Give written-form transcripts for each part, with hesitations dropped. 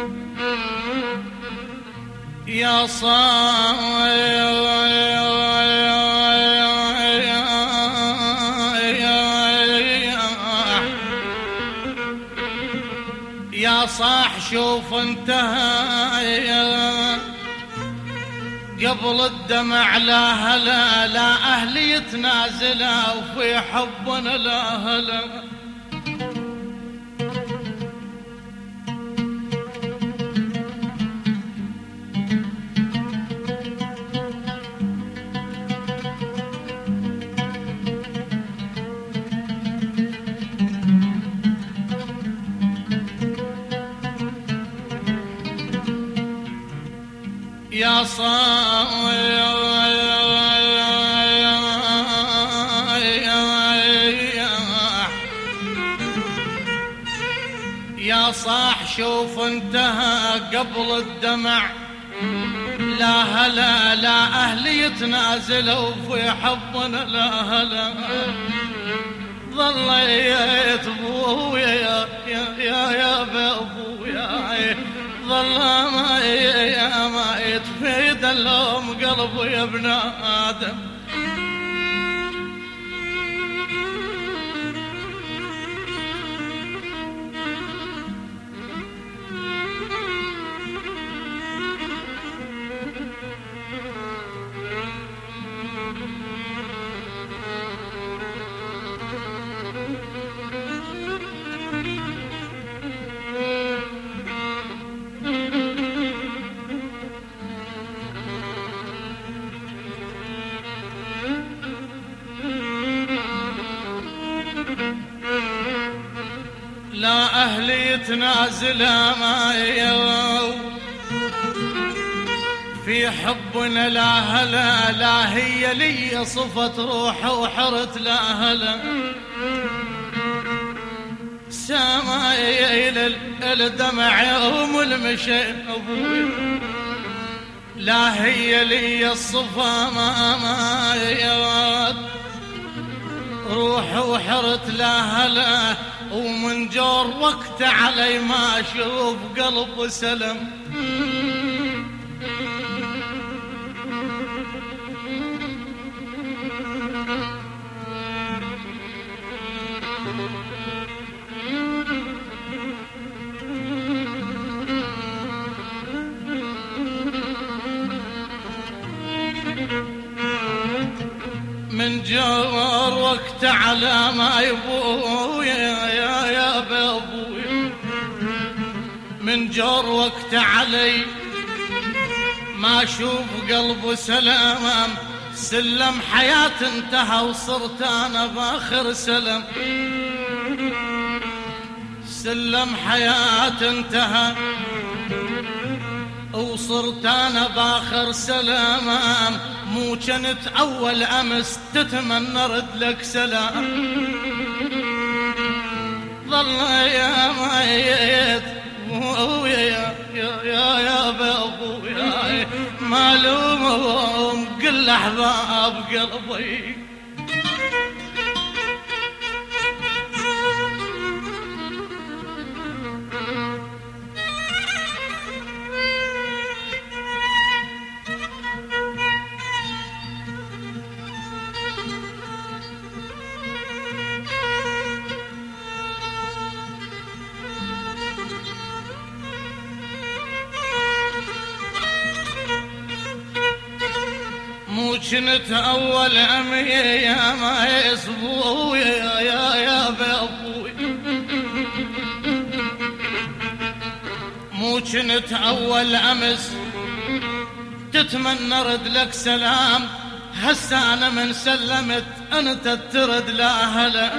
يا صاح شوف انتهى قبل الدمع لا هلا، لا أهلي يتنازلا وفي حبنا لا هلا. يا صاح شوف انتهى قبل الدمع لا هلا، لا أهلي يتنازلوا في حبنا لا هلا. ظليت بويا يا بابويا، ظل ما يتفيد اللوم قلبي يا ابن آدم. لا أهلي يتنازل ما في حبنا لا هلا، لا هي لي صفت روح وحرت لا هلا. سمايل الدمع يوم المشي أبوي، لا هي لي الصفا ما روح وحرت لا هلا. ومن جور وقت علي ما اشوف قلب سلم. من جور وقت على ما يبويا يا بابويا، من جور وقت علي ما اشوف قلب سلام. سلم حياة انتهى وصرت انا باخر سلم. سلم حياة انتهى وصرت انا باخر سلام. مو كنت اول امس تتمنى رد لك سلام. ظل يا ميت يا بابويا، مالوم كل احباب قلبي. مو كنت اول امي يا ما يصبو يا بابوي، مو كنت اول امس تتمنى رد لك سلام. هسه انا من سلمت انت ترد لا هلا.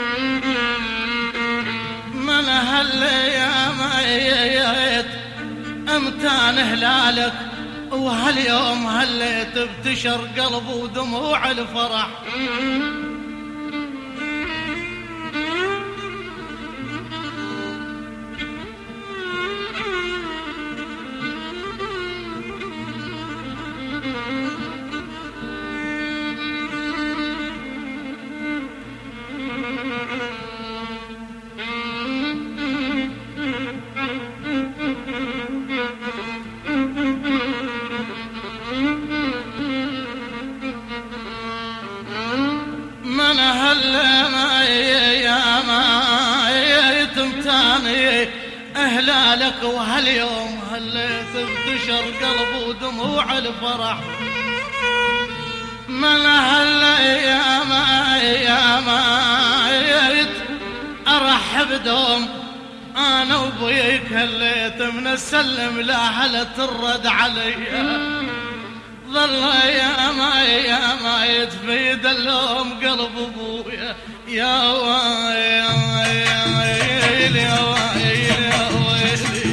من هلا يا ميت امتان هلالك، وهاليوم هليت بتشر قلب ودموع الفرح. يتم تاني اهلالك وهاليوم هليت بدشر قلب ودموع الفرح من هالايام اياميت ارحب دوم انا وبيك هليت من السلم لاهله الرد علي ظل اياميت في دلهم قلب ابويا يا ويلي يا ويلي يا ويلي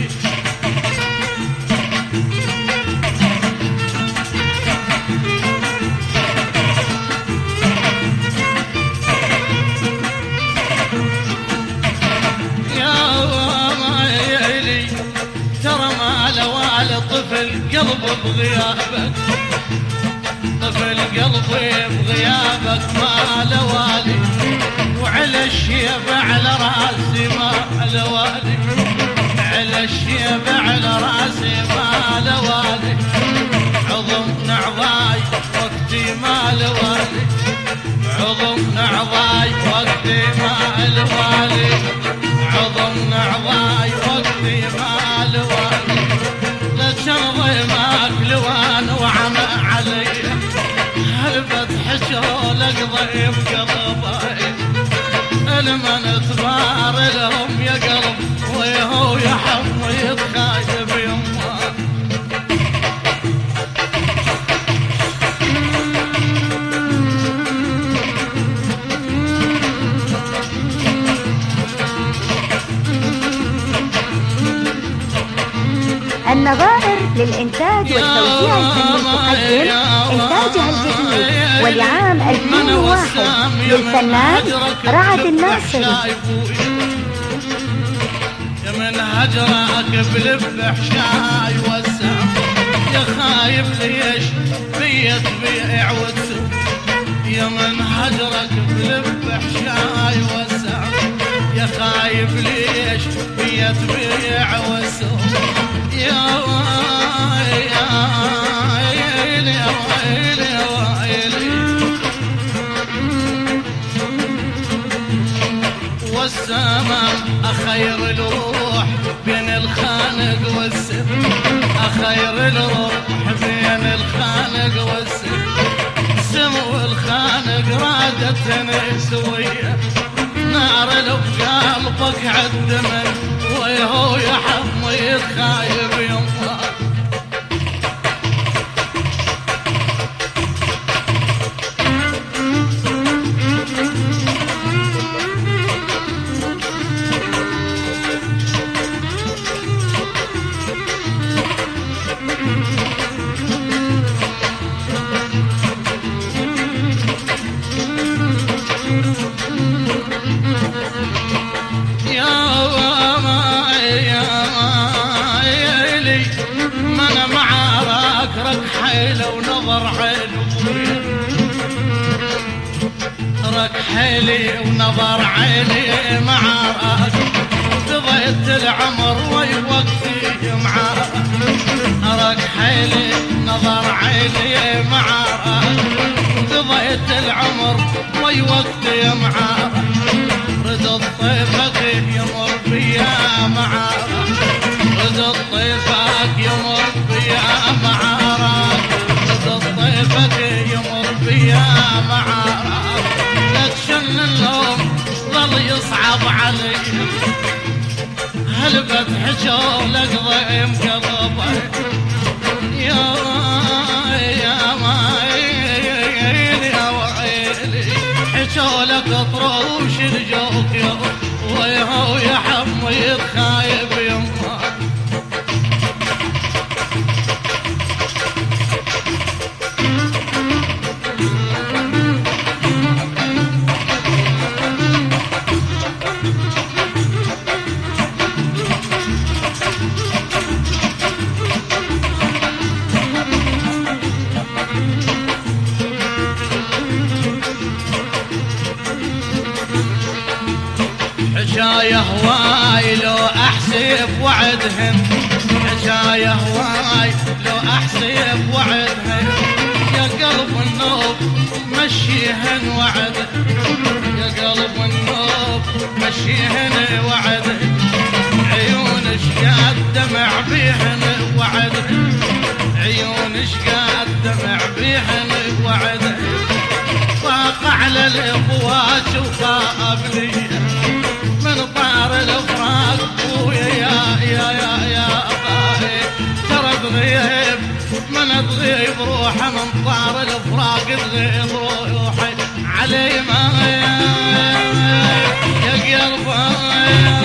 يا ويلي ترى ما لوالي طفل قلب بغيابك طفل قلبي بغيابك ما لوالي وعلى الشيب على راسي ما لوالي على الشيب على راسي ما لوالي عظم نعضاي وقتي ما لوالي عظم نعضاي وقتي ما لوالي عظم نعضاي وقتي ما لوالي لا تشرضي ماك لوان وعمى علي هلبت حشولك ضيب قلبي المن تبار لهم يا قلب ويهو يا حمو يتخايب يمه النظائر للإنتاج والتوزيع الفني تقدم إنتاجها الجديد ولعام 2001 للفنان رعد الناصري. يا من هجرك بلف حشاي والسام يا خايف ليش بيا تبيع وتسوق يا من هجرك بلف حشاي والسام يا خايف ليش بيا تبيع وتسوق يا ويلي يا ويلي يا ويلي والسماء أخير الروح بين الخانق والسر أخير الروح بين الخانق والسر سمو الخانق رادتني سوية نار لو قلبك عالدمن ويهو يا حمو يتخايب يمه ونظر عيني رك حيلي ونظر عيني معاك قضيت العمر وقتي معاك رك حيلي نظر عيني معاك قضيت العمر وقتي معاك رد الطيفك يمر بيا معاك رد الطيفك يمر بيا معاك ضيفك يمر بيا معاك لا تشن اللوم ظل يصعب علي هلبت حشولك ضيم قلبي يا ويلي يا ويلي حشولك طروش الجوك ويهو يا حمو يتخايب يمه حشاية هواي لو احسب وعدهن حشاية هواي لو احسب وعدهن يا قلب النوب مشيهن وعده، يا قلب النوب مشيهن وعده، عيون شقاد دمع بيهن وعده، عيون شقاد دمع بيهن وعده، طاق على الافواج وخاف لي من طار الافراق ويا يا باهي ترى تغيب من تغيب روحه من طار الافراق تغيب روحي علي ما يا قلبي